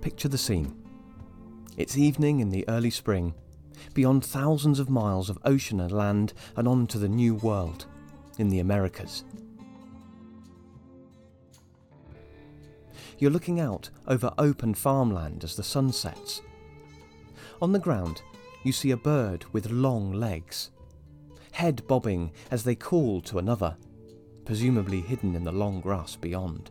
Picture the scene. It's evening in the early spring, beyond thousands of miles of ocean and land and on to the New World, in the Americas. You're looking out over open farmland as the sun sets. On the ground, you see a bird with long legs, head bobbing as they call to another, presumably hidden in the long grass beyond.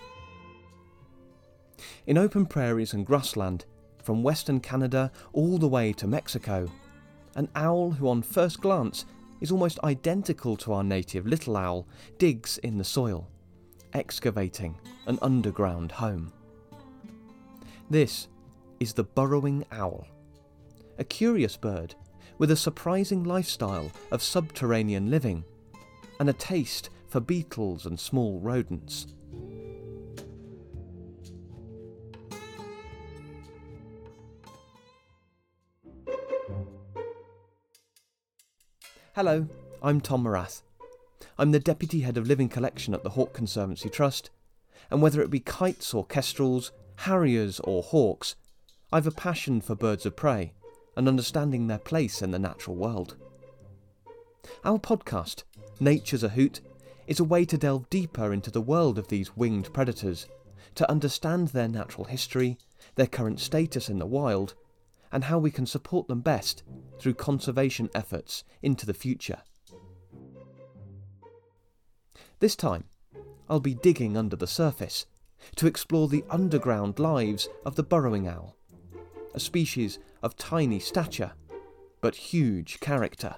In open prairies and grassland, from western Canada all the way to Mexico, an owl who on first glance is almost identical to our native little owl digs in the soil, excavating an underground home. This is the burrowing owl, a curious bird with a surprising lifestyle of subterranean living and a taste for beetles and small rodents. Hello, I'm Tom Morath. I'm the Deputy Head of Living Collection at the Hawke Conservancy Trust, and whether it be kites or kestrels, harriers or hawks, I've a passion for birds of prey and understanding their place in the natural world. Our podcast, Nature's a Hoot, is a way to delve deeper into the world of these winged predators, to understand their natural history, their current status in the wild, and how we can support them best through conservation efforts into the future. This time, I'll be digging under the surface to explore the underground lives of the burrowing owl, a species of tiny stature but huge character.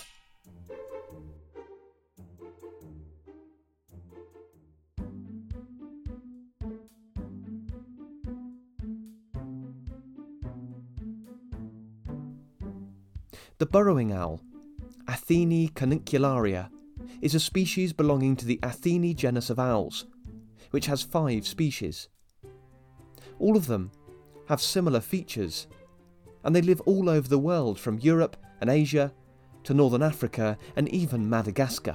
The burrowing owl, Athene canicularia, is a species belonging to the Athene genus of owls, which has 5 species. All of them have similar features, and they live all over the world from Europe and Asia to Northern Africa and even Madagascar.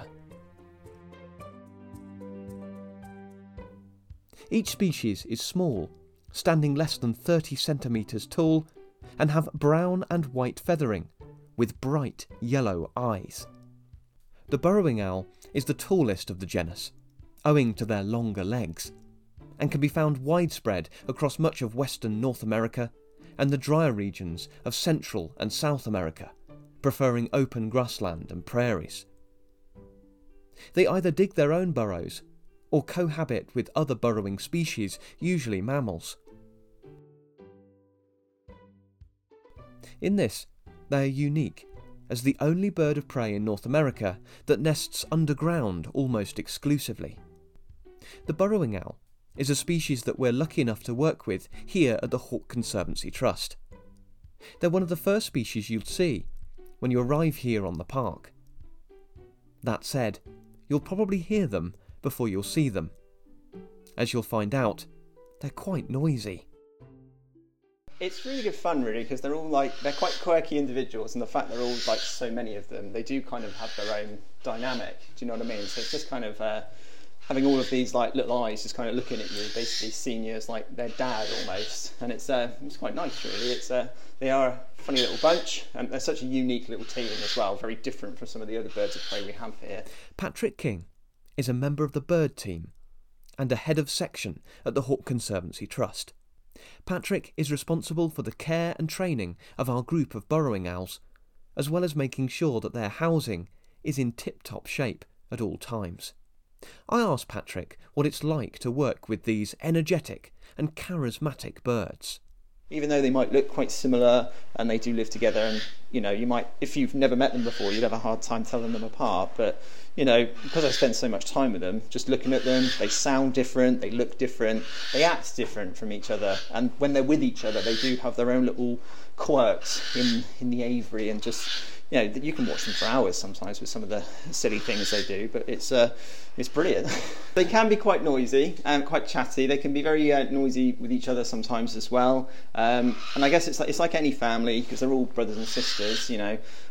Each species is small, standing less than 30 centimetres tall, and have brown and white feathering, with bright yellow eyes. The burrowing owl is the tallest of the genus, owing to their longer legs, and can be found widespread across much of western North America and the drier regions of Central and South America, preferring open grassland and prairies. They either dig their own burrows or cohabit with other burrowing species, usually mammals. In this, they are unique as the only bird of prey in North America that nests underground almost exclusively. The burrowing owl is a species that we're lucky enough to work with here at the Hawke Conservancy Trust. They're one of the first species you'll see when you arrive here on the park. That said, you'll probably hear them before you'll see them. As you'll find out, they're quite noisy. It's really good fun, really, because they're quite quirky individuals, and the fact they're all so many of them, they do kind of have their own dynamic. Do you know what I mean? So it's just kind of having all of these little eyes just kind of looking at you, basically seeing you as their dad almost, and it's quite nice, really. They are a funny little bunch, and they're such a unique little team as well, very different from some of the other birds of prey we have here. Patrick King is a member of the bird team and a head of section at the Hawke Conservancy Trust. Patrick is responsible for the care and training of our group of burrowing owls, as well as making sure that their housing is in tip-top shape at all times. I asked Patrick what it's like to work with these energetic and charismatic birds. Even though they might look quite similar and they do live together, and you might, if you've never met them before, you'd have a hard time telling them apart, but because I spend so much time with them, just looking at them, they sound different, they look different, they act different from each other, and when they're with each other they do have their own little quirks in the aviary, and just you can watch them for hours sometimes with some of the silly things they do, but it's brilliant. They can be quite noisy and quite chatty. They can be very noisy with each other sometimes as well. And I guess it's like any family, because they're all brothers and sisters.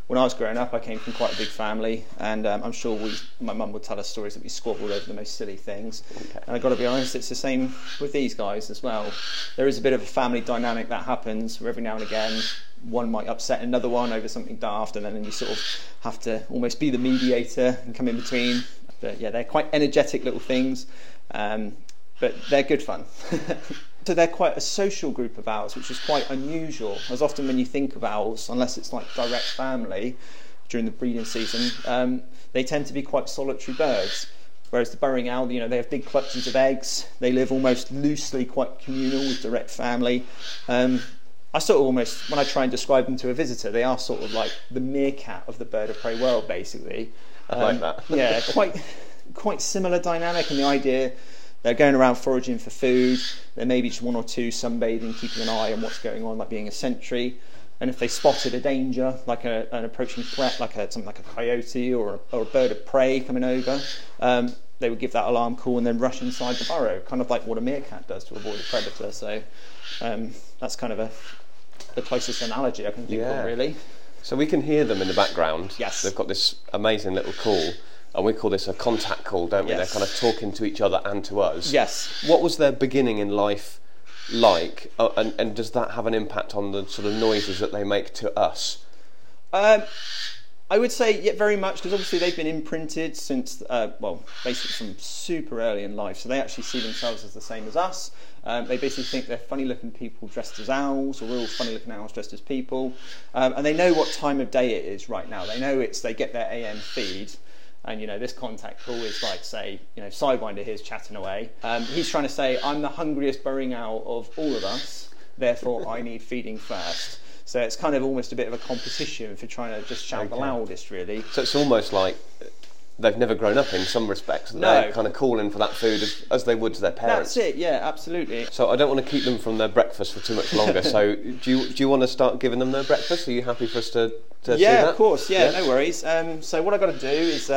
when I was growing up, I came from quite a big family, and I'm sure my mum would tell us stories that we squabbled over the most silly things. Okay. And I've got to be honest, it's the same with these guys as well. There is a bit of a family dynamic that happens where every now and again one might upset another one over something daft, and then you sort of have to almost be the mediator and come in between. But yeah, they're quite energetic little things, but they're good fun. So they're quite a social group of owls, which is quite unusual, as often when you think of owls, unless it's like direct family during the breeding season, they tend to be quite solitary birds. Whereas the burrowing owl, they have big clutches of eggs, they live almost loosely, quite communal with direct family. I sort of almost, when I try and describe them to a visitor, they are sort of like the meerkat of the bird of prey world, basically. I like that. Yeah, quite similar dynamic, and the idea they're going around foraging for food. There may be just one or two sunbathing, keeping an eye on what's going on, like being a sentry. And if they spotted a danger, like an approaching threat, like something like a coyote or a bird of prey coming over, they would give that alarm call and then rush inside the burrow, kind of like what a meerkat does to avoid a predator. So that's kind of the closest analogy I can think of, really. So we can hear them in the background. Yes. They've got this amazing little call, and we call this a contact call, don't we? Yes. They're kind of talking to each other and to us. Yes. What was their beginning in life like, and does that have an impact on the sort of noises that they make to us? I would say very much, because obviously they've been imprinted since, basically from super early in life, so they actually see themselves as the same as us. They basically think they're funny-looking people dressed as owls, or we're all funny-looking owls dressed as people. And they know what time of day it is right now. They know they get their AM feed, and this contact call is like, say, Sidewinder here's chatting away. He's trying to say, I'm the hungriest burrowing owl of all of us, therefore I need feeding first. So it's kind of almost a bit of a competition for trying to just shout the loudest, really. So it's almost like they've never grown up in some respects. No. They're kind of calling for that food as they would to their parents. That's it, yeah, absolutely. So I don't want to keep them from their breakfast for too much longer. So do you want to start giving them their breakfast? Are you happy for us to see that? Yeah, of course, yeah, no worries. So what I've got to do is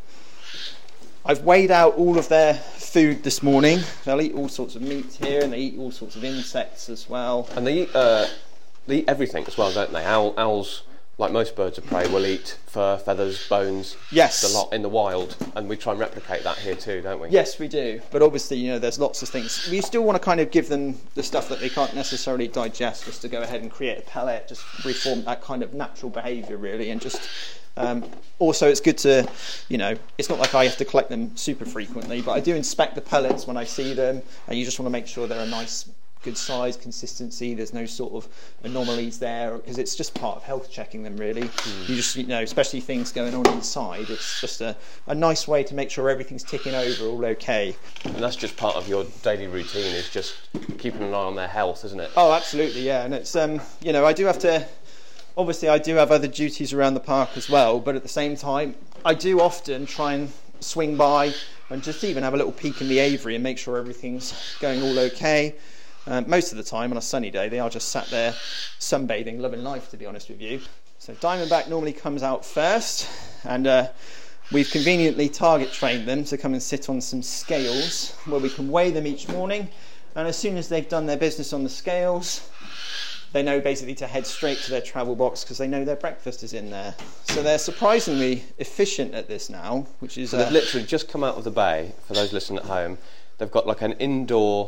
I've weighed out all of their food this morning. They'll eat all sorts of meat here, and they eat all sorts of insects as well. And they eat everything as well, don't they? Owls, like most birds of prey, will eat fur, feathers, bones. Yes. A lot in the wild, and we try and replicate that here too, don't we? Yes, we do. But obviously, there's lots of things. We still want to kind of give them the stuff that they can't necessarily digest, just to go ahead and create a pellet, just reform that kind of natural behaviour, really, and just... also, it's good to, it's not like I have to collect them super frequently, but I do inspect the pellets when I see them, and you just want to make sure they're a nice, good size, consistency, there's no sort of anomalies there, because it's just part of health checking them, really. You just, especially things going on inside, it's just a nice way to make sure everything's ticking over all okay. And that's just part of your daily routine, is just keeping an eye on their health, isn't it? Oh, absolutely, yeah. And it's, I do have to... Obviously, I do have other duties around the park as well, but at the same time, I do often try and swing by and just even have a little peek in the aviary and make sure everything's going all okay. Most of the time, on a sunny day, they are just sat there sunbathing, loving life, to be honest with you. So Diamondback normally comes out first, and we've conveniently target trained them to come and sit on some scales where we can weigh them each morning, and as soon as they've done their business on the scales, they know basically to head straight to their travel box because they know their breakfast is in there. So they're surprisingly efficient at this now, which is... So they've literally just come out of the bay, for those listening at home. They've got like an indoor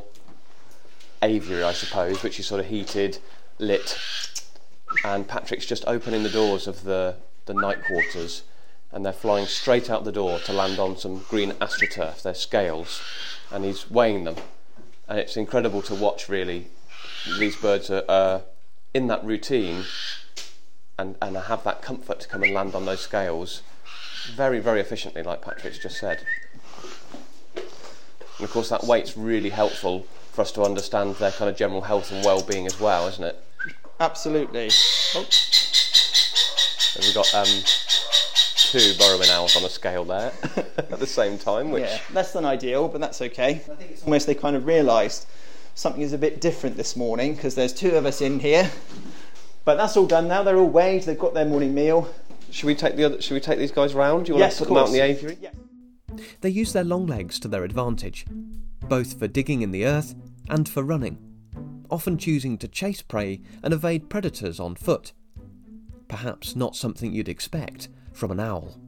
aviary, I suppose, which is sort of heated, lit, and Patrick's just opening the doors of the night quarters, and they're flying straight out the door to land on some green astroturf, their scales, and he's weighing them. And it's incredible to watch, really. These birds are in that routine and have that comfort to come and land on those scales very, very efficiently, like Patrick's just said. And of course that weight's really helpful for us to understand their kind of general health and well-being as well, isn't it? Absolutely. Oh. So we've got two burrowing owls on a scale there at the same time, which... Yeah, less than ideal, but that's okay. I think it's almost they kind of realised something is a bit different this morning because there's two of us in here. But that's all done now. They're all weighed. They've got their morning meal. Should we take these guys round? Do you want to put them out in the aviary? Yeah. They use their long legs to their advantage, both for digging in the earth and for running, often choosing to chase prey and evade predators on foot. perhaps not something you'd expect from an owl.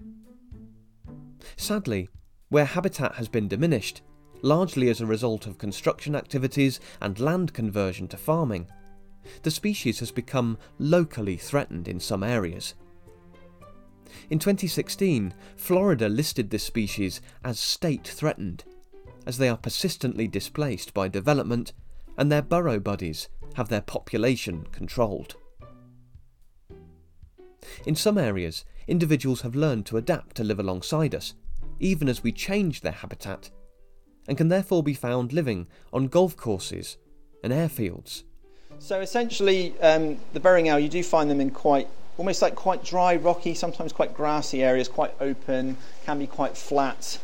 Sadly, where habitat has been diminished, largely as a result of construction activities and land conversion to farming, the species has become locally threatened in some areas. In 2016, Florida listed this species as state threatened, as they are persistently displaced by development and their burrow buddies have their population controlled. In some areas, individuals have learned to adapt to live alongside us, even as we change their habitat, and can therefore be found living on golf courses and airfields. So essentially, the burrowing owl, you do find them in quite dry, rocky, sometimes quite grassy areas, quite open, can be quite flat.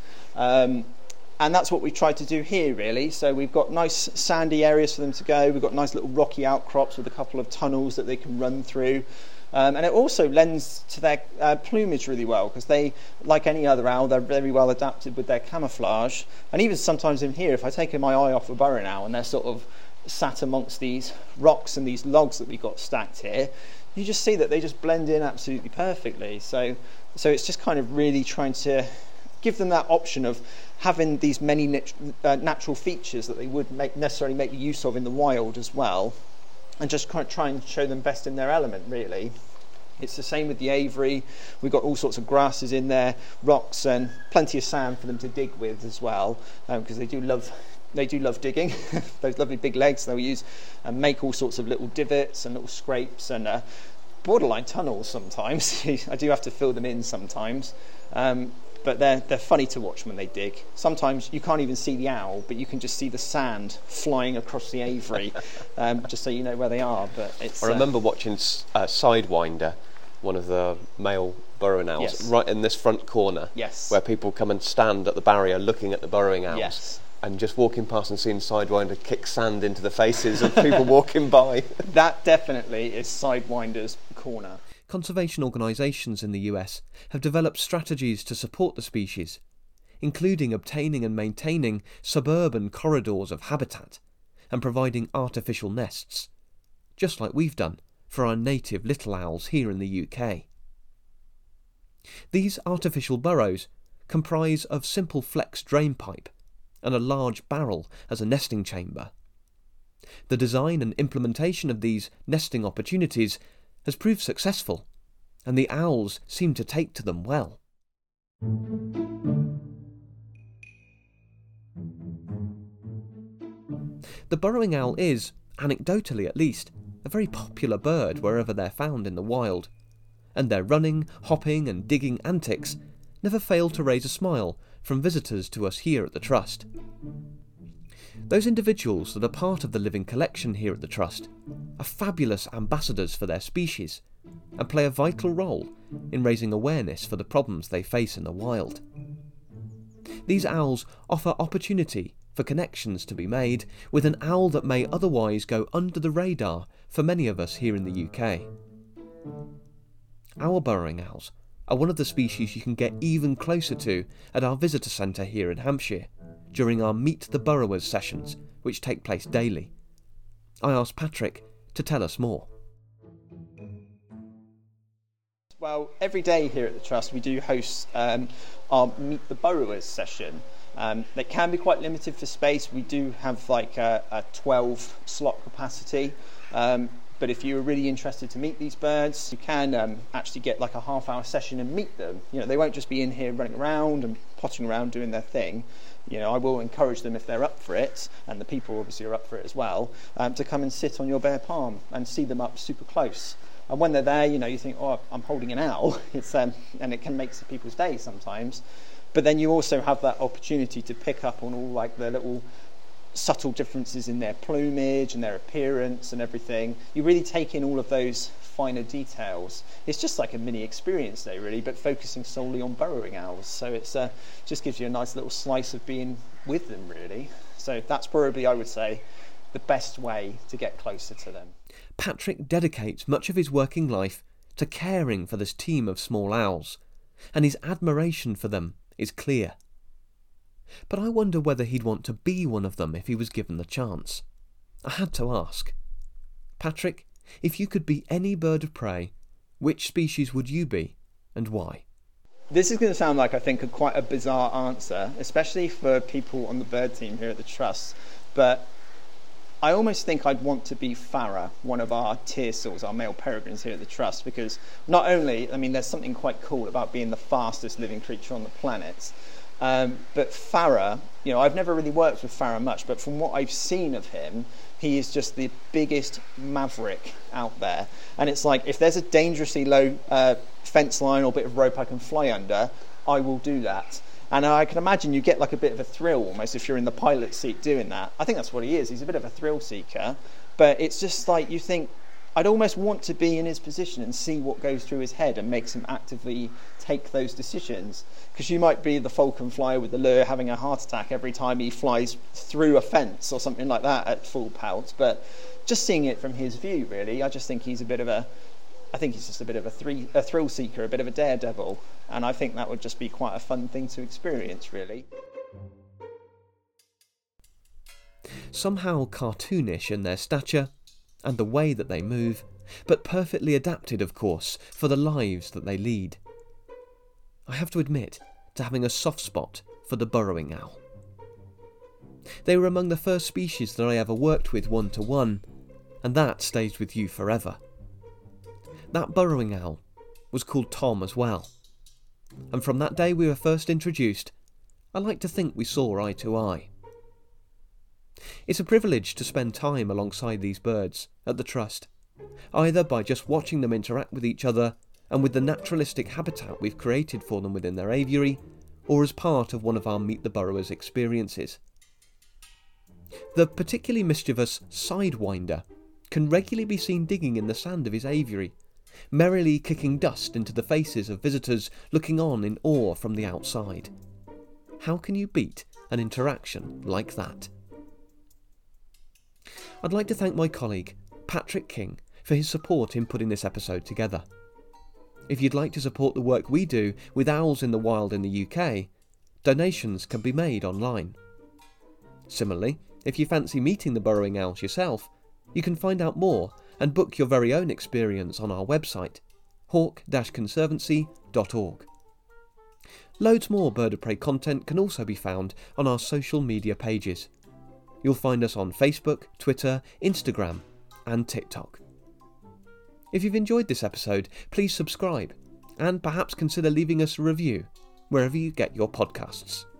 And that's what we tried to do here, really. So we've got nice sandy areas for them to go. We've got nice little rocky outcrops with a couple of tunnels that they can run through. And it also lends to their plumage really well, because they, like any other owl, they're very well adapted with their camouflage. And even sometimes in here, if I take my eye off a burrowing owl and they're sort of sat amongst these rocks and these logs that we've got stacked here, you just see that they just blend in absolutely perfectly. So it's just kind of really trying to give them that option of having these many natural features that they would necessarily make use of in the wild as well, and just kind of try and show them best in their element, really. It's the same with the aviary. We've got all sorts of grasses in there, rocks, and plenty of sand for them to dig with as well, because they do love digging. Those lovely big legs they'll use and make all sorts of little divots and little scrapes and borderline tunnels sometimes. I do have to fill them in sometimes. But they're funny to watch when they dig. Sometimes you can't even see the owl, but you can just see the sand flying across the aviary, just so you know where they are. But it's. I remember watching Sidewinder, one of the male burrowing owls, yes, right in this front corner, yes, where people come and stand at the barrier looking at the burrowing owls. Yes. And just walking past and seeing Sidewinder kick sand into the faces of people walking by. That definitely is Sidewinder's corner. Conservation organisations in the US have developed strategies to support the species, including obtaining and maintaining suburban corridors of habitat and providing artificial nests, just like we've done for our native little owls here in the UK. These artificial burrows comprise of simple flex drain pipe and a large barrel as a nesting chamber. The design and implementation of these nesting opportunities has proved successful, and the owls seem to take to them well. The burrowing owl is, anecdotally at least, a very popular bird wherever they're found in the wild, and their running, hopping and digging antics never fail to raise a smile from visitors to us here at the Trust. Those individuals that are part of the living collection here at the Trust are fabulous ambassadors for their species and play a vital role in raising awareness for the problems they face in the wild. These owls offer opportunity for connections to be made with an owl that may otherwise go under the radar for many of us here in the UK. Our burrowing owls are one of the species you can get even closer to at our visitor centre here in Hampshire during our Meet the Burrowers sessions, which take place daily. I asked Patrick to tell us more. Well, every day here at the Trust we do host our Meet the Burrowers session. They can be quite limited for space. We do have like a 12 slot capacity. But if you're really interested to meet these birds, you can actually get like a half-hour session and meet them. You know, they won't just be in here running around and potting around doing their thing. You know, I will encourage them if they're up for it, and the people obviously are up for it as well, to come and sit on your bare palm and see them up super close. And when they're there, you know, you think, oh, I'm holding an owl. It's and it can make people's day sometimes. But then you also have that opportunity to pick up on all like the little subtle differences in their plumage and their appearance and everything. You really take in all of those finer details. It's just like a mini experience day really, but focusing solely on burrowing owls. So it's just gives you a nice little slice of being with them really. So that's probably, I would say, the best way to get closer to them. Patrick dedicates much of his working life to caring for this team of small owls, and his admiration for them is clear. But I wonder whether he'd want to be one of them if he was given the chance. I had to ask. Patrick, if you could be any bird of prey, which species would you be and why? This is going to sound like, I think, quite a bizarre answer, especially for people on the bird team here at the Trust, but I almost think I'd want to be Farah, one of our tearsalls, our male peregrines here at the Trust, because not only, there's something quite cool about being the fastest living creature on the planet, but Farah, I've never really worked with Farah much, but from what I've seen of him, he is just the biggest maverick out there. And it's like, if there's a dangerously low fence line or bit of rope I can fly under, I will do that. And I can imagine you get like a bit of a thrill almost if you're in the pilot seat doing that. I think that's what he is. He's a bit of a thrill seeker. But it's just like you think, I'd almost want to be in his position and see what goes through his head and makes him actively take those decisions. Because you might be the falcon flyer with the lure having a heart attack every time he flies through a fence or something like that at full pelt. But just seeing it from his view, really, I just think he's just a bit of a thrill seeker, a bit of a daredevil, and I think that would just be quite a fun thing to experience, really. Somehow cartoonish in their stature and the way that they move, but perfectly adapted, of course, for the lives that they lead. I have to admit to having a soft spot for the burrowing owl. They were among the first species that I ever worked with one-to-one, and that stays with you forever. That burrowing owl was called Tom as well, and from that day we were first introduced, I like to think we saw eye to eye. It's a privilege to spend time alongside these birds at the Trust, either by just watching them interact with each other and with the naturalistic habitat we've created for them within their aviary, or as part of one of our Meet the Burrowers experiences. The particularly mischievous Sidewinder can regularly be seen digging in the sand of his aviary, merrily kicking dust into the faces of visitors looking on in awe from the outside. How can you beat an interaction like that? I'd like to thank my colleague, Patrick King, for his support in putting this episode together. If you'd like to support the work we do with owls in the wild in the UK, donations can be made online. Similarly, if you fancy meeting the burrowing owls yourself, you can find out more and book your very own experience on our website, hawk-conservancy.org. Loads more Bird of Prey content can also be found on our social media pages. You'll find us on Facebook, Twitter, Instagram and TikTok. If you've enjoyed this episode, please subscribe and perhaps consider leaving us a review wherever you get your podcasts.